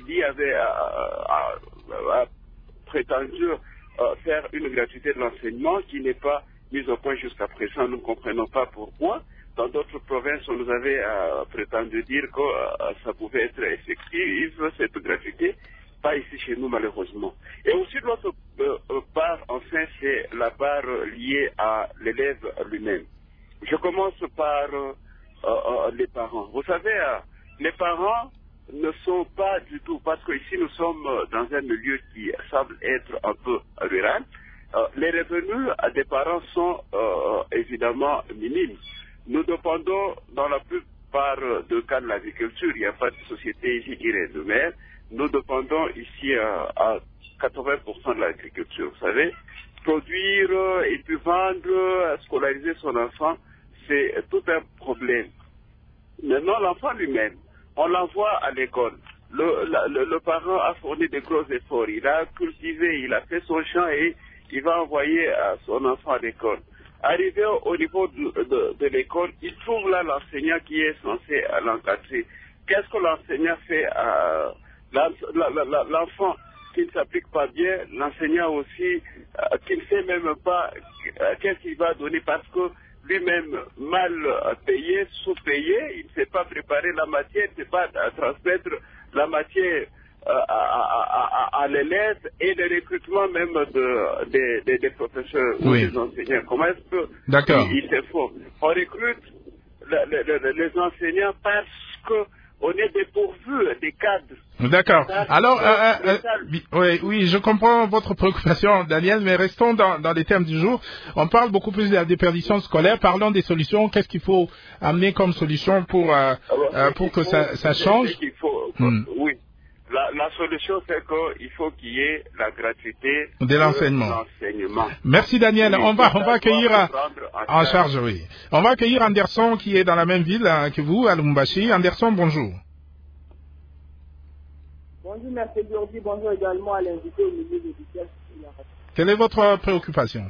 Speaker 8: prétendu faire une gratuité de l'enseignement qui n'est pas mise au point jusqu'à présent. Nous ne comprenons pas pourquoi. Dans d'autres provinces, on nous avait prétendu dire que ça pouvait être effectif, cette gratuité. Pas ici chez nous, malheureusement. Et aussi, de l'autre part, enfin, c'est la part liée à l'élève lui-même. Je commence par les parents. Vous savez, les parents ne sont pas du tout, parce qu'ici nous sommes dans un milieu qui semble être un peu rural. Les revenus des parents sont évidemment minimes. Nous dépendons dans la plupart des cas de l'agriculture. Il n'y a pas de société ici qui est de mer. Nous dépendons ici à 80% de l'agriculture. Vous savez, produire et puis vendre, scolariser son enfant, c'est tout un problème. Maintenant, l'enfant lui-même, on l'envoie à l'école. Le parent a fourni de gros efforts. Il a cultivé, il a fait son champ et il va envoyer son enfant à l'école. Arrivé au niveau de l'école, il trouve là l'enseignant qui est censé l'encadrer. Qu'est-ce que l'enseignant fait à l'enfant qui ne s'applique pas bien, l'enseignant aussi qui ne sait même pas qu'est-ce qu'il va donner parce que lui-même mal payé, sous-payé, il ne sait pas préparer la matière, il ne sait pas transmettre la matière à l'élève et le recrutement même des professeurs ou des enseignants. Comment est-ce qu'ils se font? On recrute les enseignants parce qu'on est dépourvu des cadres.
Speaker 2: D'accord. Alors, oui, je comprends votre préoccupation, Daniel, mais restons dans les termes du jour. On parle beaucoup plus de la déperdition scolaire. Parlons des solutions. Qu'est-ce qu'il faut amener comme solution pour que ça change?
Speaker 8: Oui. La solution, c'est qu'il faut qu'il y ait la gratuité
Speaker 2: de l'enseignement. Merci, Daniel. On va accueillir en charge, oui. On va accueillir Anderson qui est dans la même ville que vous, à Lubumbashi. Anderson, bonjour.
Speaker 9: Bonjour, merci Jordi. Bonjour également à l'invité au milieu de l'éducation.
Speaker 2: Quelle est votre préoccupation?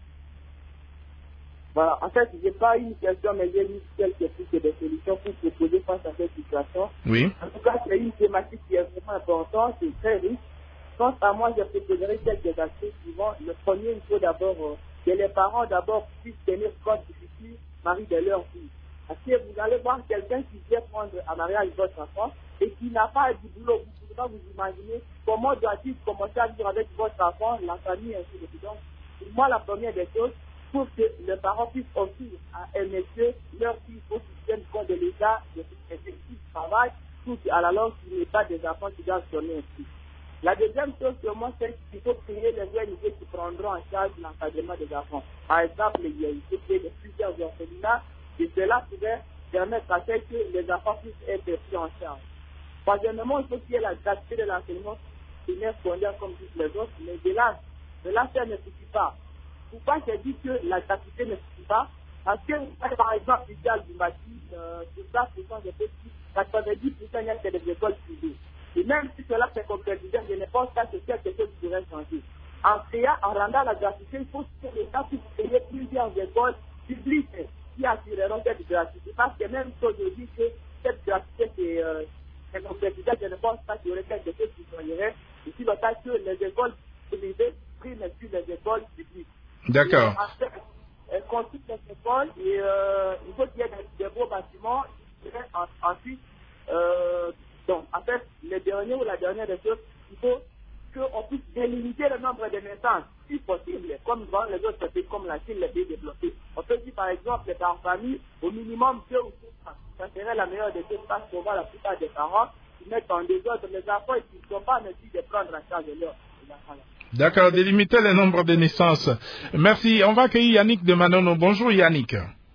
Speaker 9: Voilà, en fait, je n'ai pas une question, mais j'ai mis quelques pistes des solutions pour proposer face à cette situation.
Speaker 2: Oui.
Speaker 9: En tout cas, c'est une thématique qui est vraiment importante, c'est très riche. Quant à moi, je proposerai quelques aspects suivants. Le premier, il faut d'abord que les parents puissent tenir compte du futur mari de leur fille. Parce que vous allez voir quelqu'un qui vient prendre à mariage votre enfant et qui n'a pas du boulot. Vous ne pouvez pas vous imaginer comment doit-il commencer à vivre avec votre enfant, la famille, ainsi de suite. Donc, pour moi, la première des choses, pour que les parents puissent offrir à un monsieur leur fille au système compte de l'État, de effectifs travail, tout à la longue, il n'est pas des enfants qui doivent sonner ainsi. La deuxième chose pour moi, c'est qu'il faut créer des ONG qui prendront en charge l'encadrement des enfants. Par exemple, il y a plusieurs orphelinats et cela pourrait permettre à ce que les enfants puissent être pris en charge. Troisièmement, il faut qu'il y ait la gratuité de l'enseignement primaire, secondaire comme toutes les autres, mais de là, ça ne suffit pas. Pourquoi je dis que la gratuité ne suffit pas? Parce que, par exemple, ici à Lumbaki, sur ça, ce sont des petits, 90%, il y a des écoles privées. Et même si cela s'est concrétisé, je ne pense pas que quelque chose pourrait changer. En rendant la gratuité, il faut que l'État puisse payer plusieurs écoles publiques qui assureront cette gratuité. Parce que même si aujourd'hui, que cette gratuité est concrétisée, je ne pense pas qu'il y aurait quelque chose qui changerait. Ici, le cas que les écoles privées priment sur les écoles publiques.
Speaker 2: D'accord.
Speaker 9: Construire les écoles et il faut qu'il y ait des beaux bâtiments. Ensuite, donc, en fait, le dernier ou la dernière des choses, il faut qu'on puisse délimiter le nombre de naissances, si possible, comme dans les autres pays, comme la Chine, les pays développés. On peut dire, par exemple, par famille, au minimum 2 ou 3 ans. Ça serait la meilleure des choses, parce qu'on voit la plupart des parents qui mettent en désordre les enfants et qui ne sont pas en mesure de prendre en charge de leurs enfants.
Speaker 2: D'accord, délimiter le nombre de naissances. Merci. On va accueillir Yannick de Manono. Bonjour Yannick.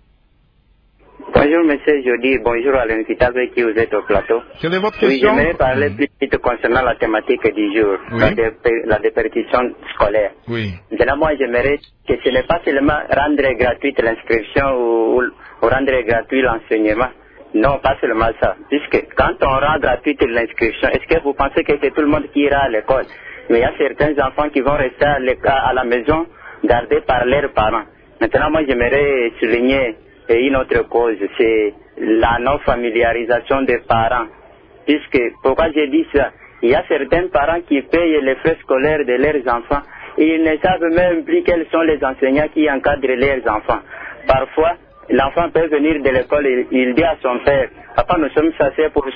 Speaker 10: Bonjour monsieur Jody, bonjour à l'invité avec qui vous êtes au plateau.
Speaker 2: Quelle est votre question?
Speaker 10: Oui, j'aimerais parler plus vite concernant la thématique du jour, la déperdition scolaire.
Speaker 2: Oui.
Speaker 10: Maintenant, moi j'aimerais que ce n'est pas seulement rendre gratuite l'inscription ou rendre gratuit l'enseignement. Non, pas seulement ça. Puisque quand on rend gratuite l'inscription, est-ce que vous pensez que c'est tout le monde qui ira à l'école? Mais il y a certains enfants qui vont rester à la maison, gardés par leurs parents. Maintenant, moi j'aimerais souligner une autre cause, c'est la non-familiarisation des parents. Puisque, pourquoi j'ai dit ça? Il y a certains parents qui payent les frais scolaires de leurs enfants et ils ne savent même plus quels sont les enseignants qui encadrent leurs enfants. Parfois, l'enfant peut venir de l'école et il dit à son père, « Papa, nous sommes chassés pour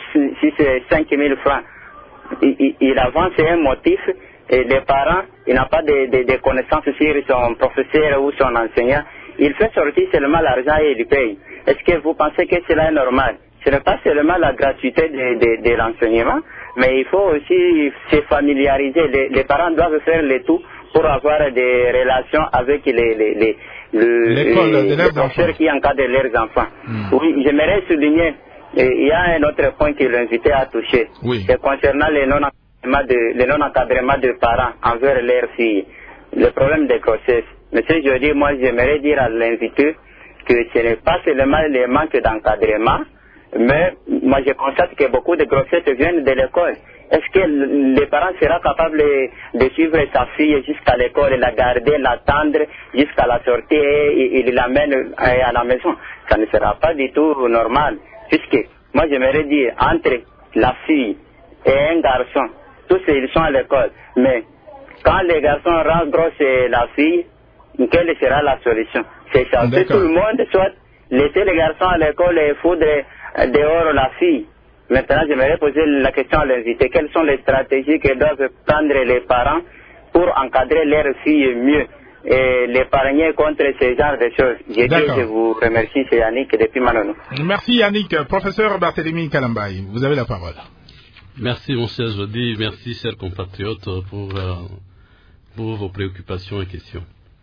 Speaker 10: 5 000 francs. » Il avance un motif et les parents, ils n'ont pas de connaissances sur son professeur ou son enseignant. Il fait sortir seulement l'argent et il paye. Est-ce que vous pensez que cela est normal? Ce n'est pas seulement la gratuité de l'enseignement, mais il faut aussi se familiariser. Les parents doivent faire le tout pour avoir des relations avec les professeurs qui encadrent leurs enfants. Oui, j'aimerais souligner, il y a un autre point que l'invité a touché.
Speaker 2: Oui.
Speaker 10: C'est concernant le non-encadrement de parents envers leurs filles. Le problème des grossesses. Monsieur Jody, moi j'aimerais dire à l'invité que ce n'est pas seulement le manque d'encadrement, mais moi je constate que beaucoup de grossesses viennent de l'école. Est-ce que les parents seront capables de suivre sa fille jusqu'à l'école, la garder, l'attendre jusqu'à la sortie et l'amène à la maison? Ça ne sera pas du tout normal. Puisque moi j'aimerais dire entre la fille et un garçon, tous ils sont à l'école, mais quand les garçons rendent grosse la fille, quelle sera la solution? C'est chasser tout le monde, soit laisser les garçons à l'école et foutre dehors la fille. Maintenant, j'aimerais poser la question à l'invité. Quelles sont les stratégies que doivent prendre les parents pour encadrer leurs filles mieux et l'épargner contre ce genre de choses? Je vous remercie, c'est Yannick depuis Manono.
Speaker 2: Merci Yannick. Professeur Barthélémy Kalambaye, vous avez la parole.
Speaker 3: Merci mon cher Jody, merci chers compatriotes pour vos préoccupations et questions.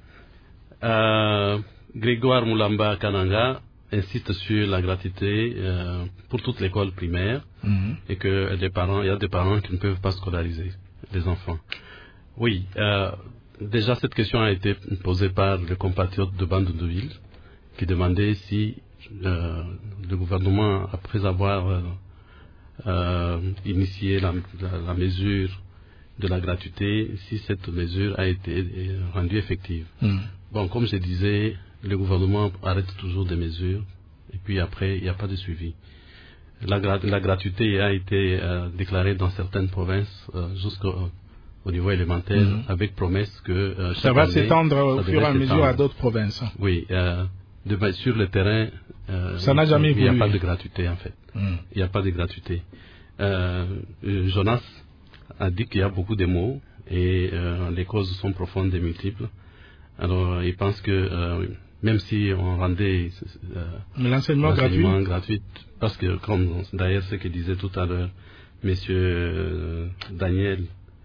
Speaker 3: Grégoire Moulamba Kananga insiste sur la gratuité pour toute l'école primaire et que il y a des parents qui ne peuvent pas scolariser les enfants. Oui, déjà cette question a été posée par le compatriote de Bandunduil qui demandait si le gouvernement, après avoir initié la mesure de la gratuité, si cette mesure a été rendue effective. Bon, comme je disais, le gouvernement arrête toujours des mesures et puis après, il n'y a pas de suivi. La gratuité a été déclarée dans certaines provinces jusqu'au niveau élémentaire avec promesse que
Speaker 2: ça va s'étendre au fur et à mesure à d'autres provinces.
Speaker 3: Oui, sur le terrain,
Speaker 2: ça n'a jamais
Speaker 3: il n'y a pas de gratuité en fait. Il n'y a pas de gratuité. Jonas a dit qu'il y a beaucoup de mots et les causes sont profondes et multiples. Alors, il pense que même si on rendait
Speaker 2: l'enseignement
Speaker 3: gratuit, parce que comme d'ailleurs ce que disait tout à l'heure Monsieur Daniel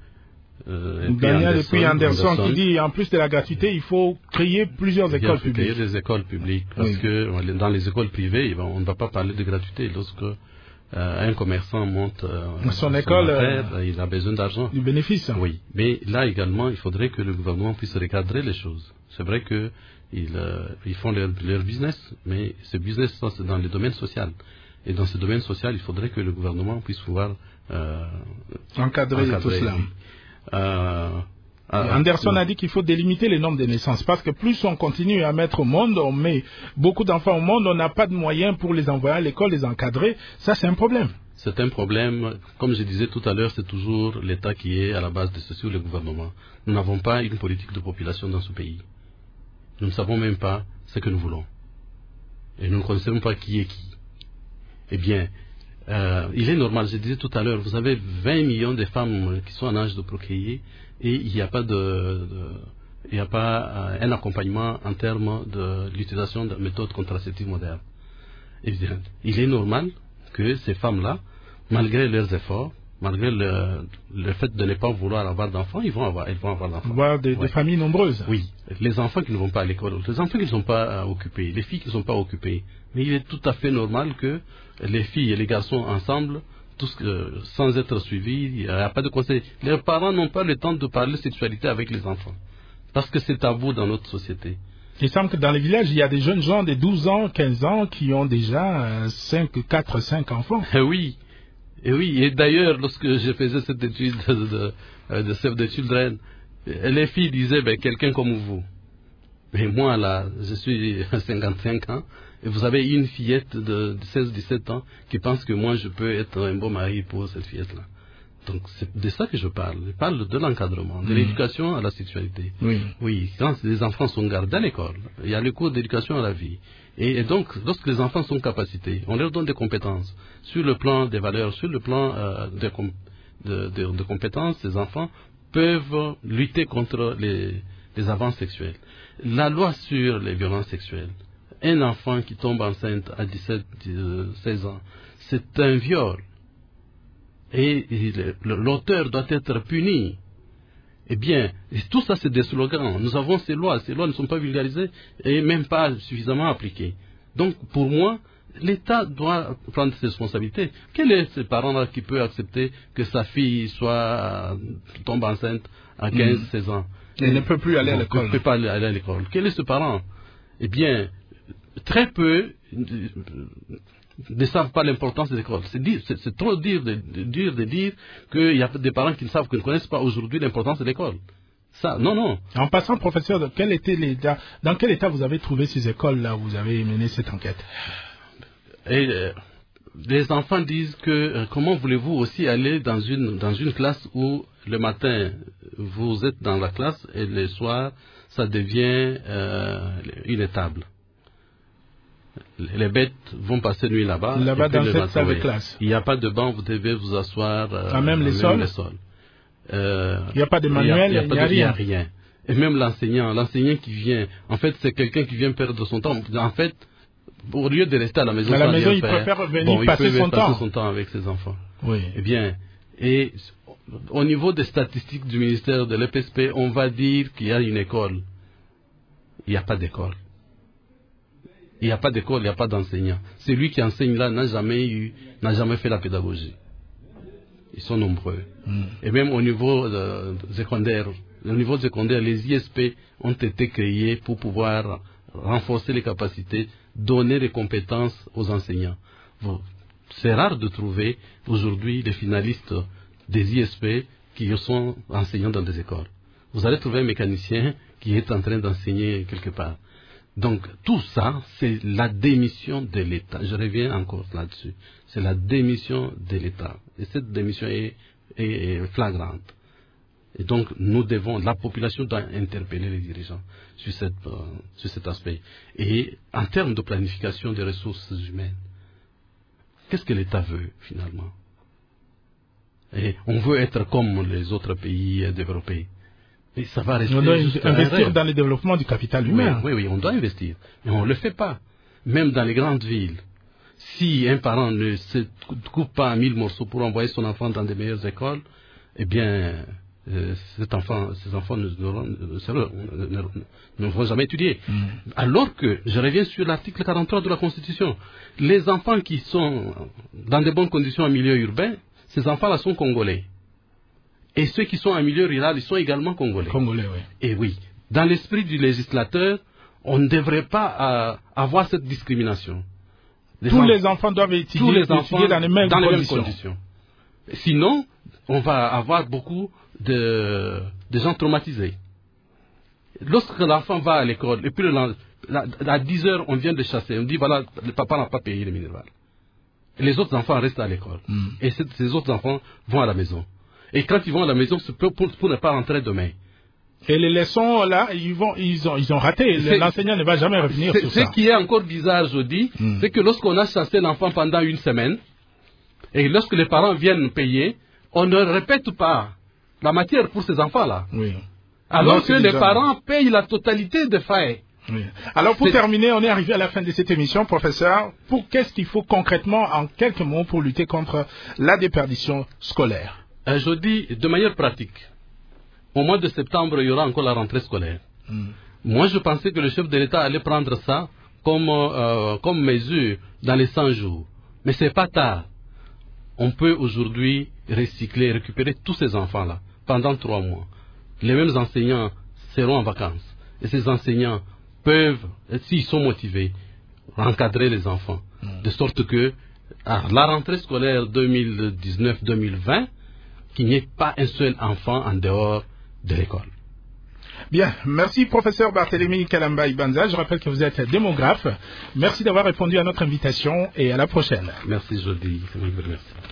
Speaker 2: et puis Anderson qui dit en plus de la gratuité, il faut créer plusieurs écoles publiques.
Speaker 3: Il faut créer des écoles publiques parce que dans les écoles privées, on ne va pas parler de gratuité. Lorsque un commerçant monte
Speaker 2: son école,
Speaker 3: affaire, il a besoin d'argent.
Speaker 2: Du bénéfice.
Speaker 3: Oui, mais là également, il faudrait que le gouvernement puisse recadrer les choses. C'est vrai que ils font leur business, mais ce business, ça, c'est dans le domaine social. Et dans ce domaine social, il faudrait que le gouvernement puisse pouvoir
Speaker 2: encadrer tout cela. Anderson a dit qu'il faut délimiter les nombres de naissances, parce que plus on continue à mettre au monde, on met beaucoup d'enfants au monde, on n'a pas de moyens pour les envoyer à l'école, les encadrer, ça c'est un problème.
Speaker 3: C'est un problème, comme je disais tout à l'heure, c'est toujours l'État qui est à la base de ceci, ou le gouvernement. Nous n'avons pas une politique de population dans ce pays. Nous ne savons même pas ce que nous voulons. Et nous ne connaissons même pas qui est qui. Eh bien, il est normal, je disais tout à l'heure, vous avez 20 millions de femmes qui sont en âge de procréer et il n'y a pas un accompagnement en termes de l'utilisation de méthodes contraceptives modernes. Eh bien, il est normal que ces femmes-là, malgré leurs efforts, malgré le fait de ne pas vouloir avoir d'enfants, elles vont avoir d'enfants.
Speaker 2: Voir des familles nombreuses.
Speaker 3: Oui, les enfants qui ne vont pas à l'école, les enfants qui ne sont pas occupés, les filles qui ne sont pas occupées. Mais il est tout à fait normal que les filles et les garçons ensemble, sans être suivis, il n'y a pas de conseil. Les parents n'ont pas le temps de parler sexualité avec les enfants, parce que c'est tabou dans notre société.
Speaker 2: Il semble que dans les villages, il y a des jeunes gens de 12 ans, 15 ans qui ont déjà 4, 5 enfants.
Speaker 3: Oui. Et d'ailleurs, lorsque je faisais cette étude de Save the Children, les filles disaient, quelqu'un comme vous. Mais moi, là, je suis à 55 ans, et vous avez une fillette de 16-17 ans qui pense que moi, je peux être un bon mari pour cette fillette-là. Donc, c'est de ça que je parle. Je parle de l'encadrement, de l'éducation à la sexualité. Oui, quand les enfants sont gardés à l'école, il y a le cours d'éducation à la vie. Et donc, lorsque les enfants sont capacités, on leur donne des compétences. Sur le plan des valeurs, sur le plan de compétences, ces enfants peuvent lutter contre les avances sexuelles. La loi sur les violences sexuelles, un enfant qui tombe enceinte à 16 ans, c'est un viol. Et l'auteur doit être puni. Eh bien, tout ça c'est des slogans. Nous avons ces lois ne sont pas vulgarisées et même pas suffisamment appliquées. Donc pour moi, l'État doit prendre ses responsabilités. Quel est ce parent-là qui peut accepter que sa fille tombe enceinte à 15-16 ans?
Speaker 2: Elle ne peut plus aller à l'école.
Speaker 3: Elle ne peut pas aller à l'école. Quel est ce parent? Eh bien, très peu ne savent pas l'importance des écoles. C'est trop dur de dire qu'il y a des parents qui ne connaissent pas aujourd'hui l'importance de l'école. Ça, non.
Speaker 2: En passant, professeur, dans quel état vous avez trouvé ces écoles-là où vous avez mené cette enquête?
Speaker 3: Les enfants disent que comment voulez-vous aussi aller dans une classe où le matin vous êtes dans la classe et le soir ça devient une étable. Les bêtes vont passer nuit là-bas.
Speaker 2: Là-bas dans cette salle de classe.
Speaker 3: Il n'y a pas de banc, vous devez vous asseoir
Speaker 2: à même les sols. Il n'y a pas de manuel, il n'y a
Speaker 3: rien. Et même l'enseignant qui vient, en fait c'est quelqu'un qui vient perdre son temps. En fait, au lieu de rester à la maison,
Speaker 2: il préfère venir passer son
Speaker 3: temps avec ses enfants.
Speaker 2: Oui.
Speaker 3: Eh bien, et au niveau des statistiques du ministère de l'EPSP, on va dire qu'il y a une école. Il n'y a pas d'école. Il n'y a pas d'école, il n'y a pas d'enseignant. Celui qui enseigne là n'a jamais fait la pédagogie. Ils sont nombreux. Et même au niveau secondaire, les ISP ont été créés pour pouvoir renforcer les capacités, donner des compétences aux enseignants. C'est rare de trouver aujourd'hui des finalistes des ISP qui sont enseignants dans des écoles. Vous allez trouver un mécanicien qui est en train d'enseigner quelque part. Donc, tout ça, c'est la démission de l'État. Je reviens encore là-dessus. C'est la démission de l'État. Et cette démission est flagrante. Et donc, la population doit interpeller les dirigeants sur cet aspect. Et en termes de planification des ressources humaines, qu'est-ce que l'État veut, finalement? Et on veut être comme les autres pays développés. Et ça va rester.
Speaker 2: On doit investir dans le développement du capital humain.
Speaker 3: Oui, on doit investir. Mais on ne le fait pas. Même dans les grandes villes. Si un parent ne se coupe pas en 1000 morceaux pour envoyer son enfant dans des meilleures écoles, eh bien, ces enfants ne vont jamais étudier. Alors que, je reviens sur l'article 43 de la Constitution, les enfants qui sont dans de bonnes conditions en milieu urbain, ces enfants-là sont congolais. Et ceux qui sont en milieu rural, ils sont également congolais.
Speaker 2: Congolais, oui.
Speaker 3: Et oui, dans l'esprit du législateur, on ne devrait pas avoir cette discrimination.
Speaker 2: Tous les enfants doivent étudier dans les mêmes conditions.
Speaker 3: Sinon, on va avoir beaucoup de gens traumatisés. Lorsque l'enfant va à l'école, et puis à 10 heures, on vient de chasser, on dit voilà, le papa n'a pas payé le minéral. Et les autres enfants restent à l'école. Et ces autres enfants vont à la maison. Et quand ils vont à la maison, c'est pour ne pas rentrer demain.
Speaker 2: Et les leçons, là, ils ont raté. L'enseignant ne va jamais revenir sur ça.
Speaker 3: Ce qui est encore bizarre, je dis, c'est que lorsqu'on a chassé l'enfant pendant une semaine, et lorsque les parents viennent payer, on ne répète pas la matière pour ces enfants-là.
Speaker 2: Oui.
Speaker 3: Alors que les parents payent la totalité des frais.
Speaker 2: Oui. Alors pour terminer, on est arrivé à la fin de cette émission, professeur. Qu'est-ce qu'il faut concrètement, en quelques mots, pour lutter contre la déperdition scolaire?
Speaker 3: Je dis de manière pratique. Au mois de septembre, il y aura encore la rentrée scolaire. Moi, je pensais que le chef de l'État allait prendre ça comme mesure dans les 100 jours. Mais c'est pas tard. On peut aujourd'hui recycler, récupérer tous ces enfants-là pendant 3 mois. Les mêmes enseignants seront en vacances. Et ces enseignants peuvent, s'ils sont motivés, encadrer les enfants. De sorte que, à la rentrée scolaire 2019-2020, qu'il n'y ait pas un seul enfant en dehors de l'école.
Speaker 2: Bien, merci professeur Barthélémy Kalamba Ibanza. Je rappelle que vous êtes démographe. Merci d'avoir répondu à notre invitation et à la prochaine.
Speaker 3: Merci Jody. Merci.